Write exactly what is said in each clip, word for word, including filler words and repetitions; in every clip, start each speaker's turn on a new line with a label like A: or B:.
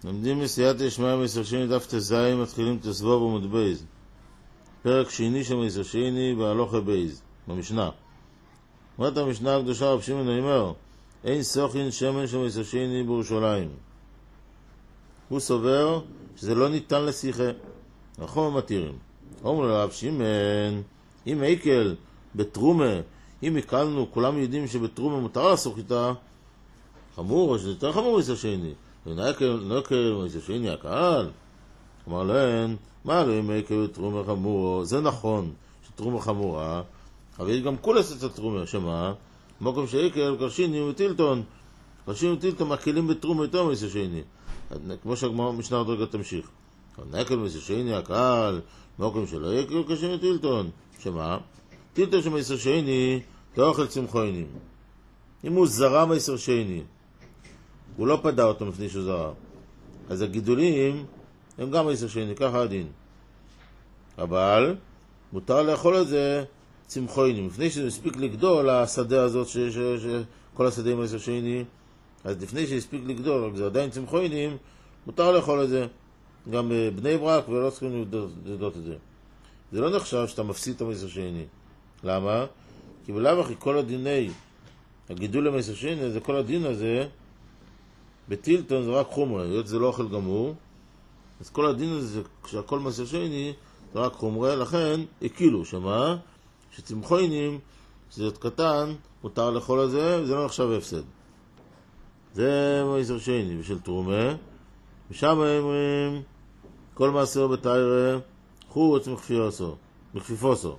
A: לומדים מסייעתא דשמיא מסר שני דף תז, מתחילים תסבוב עמוד בייז. פרק שני של מסר שני בהלכה בייז, במשנה. אומרת המשנה הקדושה רב שמעון אומר, אין סוכין שמן של מסר שני בירושלים. הוא סובר שזה לא ניתן לשיחה, נכון מתירים. אומר לרב שמעון, אם עיקל בתרומה, אם הקלנו, כולם יודעים שבתרומה מותר לעסוק איתה, חמור, שזה יותר חמור מסר שני. ונקל מסר שני הקהל. אמר להם, מה לא אם עיקל בתרומה חמור? זה נכון שתרומה חמורה, אבל יש גם כולס את התרומה, שמה? במקום שעיקל, קרשיני וטילטון. קרשיני וטילטון מקלים בתרומה יותר מסר שני. כמו שהמשנה עוד רגע תמשיך. נקל מסר שני הקהל, במקום שלא עיקל, קרשיני וטילטון. שמה? טילטון שמסר שני, לא אוכל צמחוינים. אם הוא זרה מסר שני, הוא לא פדע אותו לפני שהוא זרה. אז הגידולים הם גם מסר שני, ככה הדין. אבל מותר לאכול את זה צמחוינים. לפני שזה מספיק לגדול, השדה הזאת, ש- ש- ש- כל השדה עם מסר שני, אז לפני שהספיק לגדול, זה עדיין צמחוינים, מותר לאכול את זה. גם בני ברק, ולא צריכים לדעות את זה. זה לא נחשב שאתה מפסיד את המסר שני. למה? כי בלאו הכי כל הדיני, הגידול למסר שני, זה כל הדין הזה, בטילטון זה רק חומרה, היות זה לא אוכל גמור, אז כל הדין הזה, כשהכל מסר שני, זה רק חומרה, לכן הקילו, שמה? שצמחוינים, שזה קטן, מותר לאכול את זה, וזה לא נחשב הפסד. זה מסר שני, בשל תרומה, ושם אומרים, כל מעשר בתיירה, חוץ מכפיפוסו, מכפיפוסו.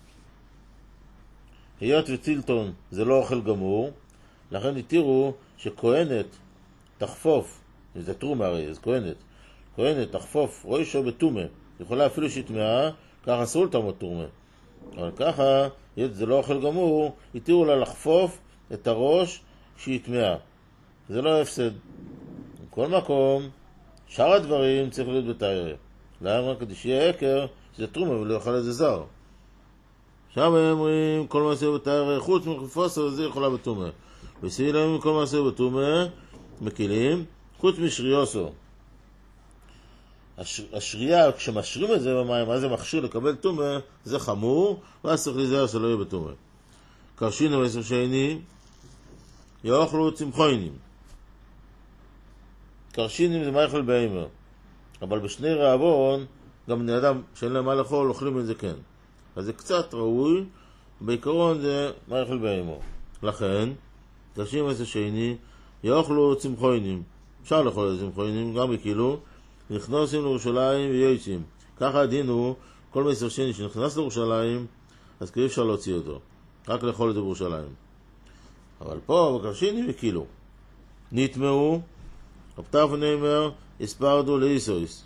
A: היות וטילטון זה לא אוכל גמור, לכן התירו שכהנת תחפוף, זה תרומה הרי, אז כהנת, כהנת תחפוף ראשו בתומה, יכולה אפילו שהתמאה, ככה אסור לתרמות תרומה. אבל ככה, היות זה לא אוכל גמור, התירו לה לחפוף את הראש שהתמאה. זה לא הפסד. בכל מקום, שאר הדברים צריך להיות בתיירה. למה? כדי שיהיה עקר, שזה תרומה ולא יאכל את זה זר. שם הם אומרים, כל מעשה בתיירה, חוץ מכפיפוסו, זה יכולה בתומה. וסילם, כל מעשה בתומה, מקילים, חוץ משריוסו. הש... השרייה, כשמשרים את זה במים, מה זה מכשיר לקבל תומה, זה חמור, ואז צריך להיזהר שלא יהיה בתומה. קרשינו מסר שני, יאכלו צמחוינים. קרשינים זה מאכל בהימר. אבל בשני רעבון, גם בני אדם שאין להם מה לאכול, אוכלים את זה כן. אז זה קצת ראוי, בעיקרון זה מאכל בהימר. לכן, קרשינו מסר שני, יאכלו צמחוינים. אפשר לאכול את צמחוינים, גם בכאילו, נכנסים לירושלים ויוצאים. ככה הדין הוא, כל מסר שני שנכנס לירושלים, אז כאילו אפשר להוציא אותו. רק לאכול את זה בירושלים. אבל פה, בקרשינים וכאילו. נטמעו, הפתח ונאמר, הספרדו לאיסויס.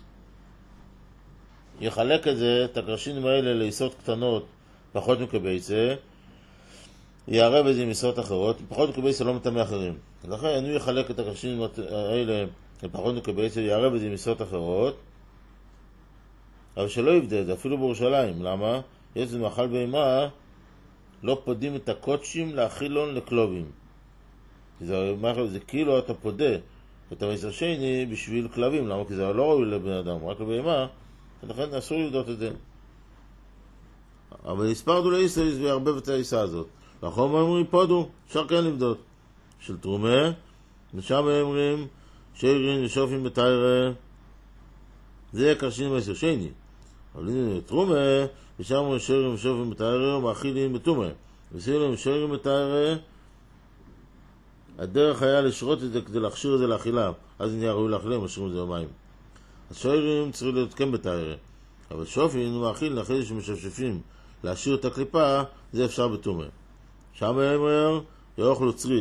A: יחלק את זה, את הקרשינים האלה לאיסות קטנות, פחות מקבייצה, יערב את זה עם איסות אחרות, פחות מקבייצה לא מטמא אחרים. לכן הוא יחלק את הקרשינים האלה לפחות מקבייצה, יערב את זה עם איסות אחרות, אבל שלא יבדה את זה, אפילו בירושלים. למה? יש זה מאכל בהמה, לא פודים את הקודשים לאכילון לכלובים. זה, זה כאילו אתה פודה את המסר שני בשביל כלבים. למה? כי זה לא ראוי לבן אדם, רק לבהמה, ולכן אסור לבדות את זה. אבל הספרדו לאיסויס ויערבב את האיסה הזאת. נכון מה אומרים? פודו, אפשר כן לבדות. של תרומה, ושם אומרים שיירין ושופים בתיירה, זה קרשינים מסר שני. אבל הנה תרומה, ושם אומרים שיירין ושופים בתיירה ומאכילים בתומה. וסיירים ושיירים בתיירה, הדרך היה לשרות את זה כדי להכשיר את זה לאכילה, אז נהיה ראוי לאכילה, משאירים את זה במים. אז שיירים צריכים להיות כן בתיירה, אבל שופים ומאכיל אחרי שמשפשפים להשאיר את הקליפה, זה אפשר בתומה. שם אומר, יאכלו צריד.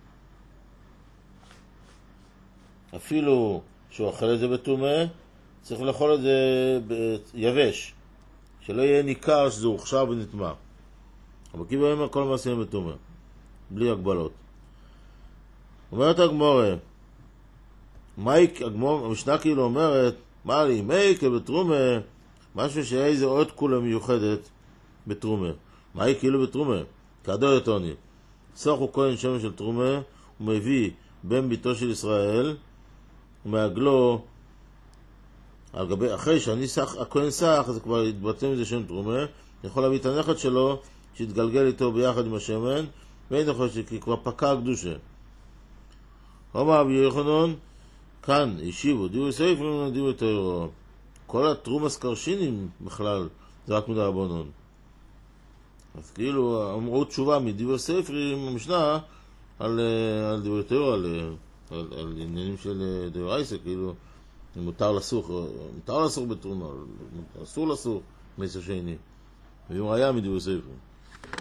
A: אפילו שהוא אוכל את זה בתומה, צריך לאכול את זה ביבש, שלא יהיה ניכר שזה הוכשר ונטמע. אבל כי בהם הכל מעשים בתומה, בלי הגבלות. אומרת הגמורה, מייק, הגמורה, המשנה כאילו אומרת, מה לי, מייק בתרומה, משהו שהיה איזה עוד כולה מיוחדת בתרומה. מייק כאילו בתרומה, כדור יתוני. סוך הוא כהן שמן של תרומה, הוא מביא בן ביתו של ישראל, מעגלו, על גבי, אחרי שאני סח, הכהן סח, אז כבר התבטא מזה שם תרומה, יכול להביא את הנכד שלו, שיתגלגל איתו ביחד עם השמן, ואין יכול כי כבר פקע הקדושה. אומר רבי יוחנן, כאן השיבו, דיבורי ספר, דיבורי תורה. כל התרומס קרשינים בכלל, זה רק מדרבנן. אז כאילו אמרו תשובה מדיבורי ספרים במשנה על, על דיבורי תורה, על, על, על עניינים של דאורייתא, כאילו מותר לסור, מותר לסור בתרומה, אסור לסור מעשר שני. ואם ראיה מדיבורי ספרים.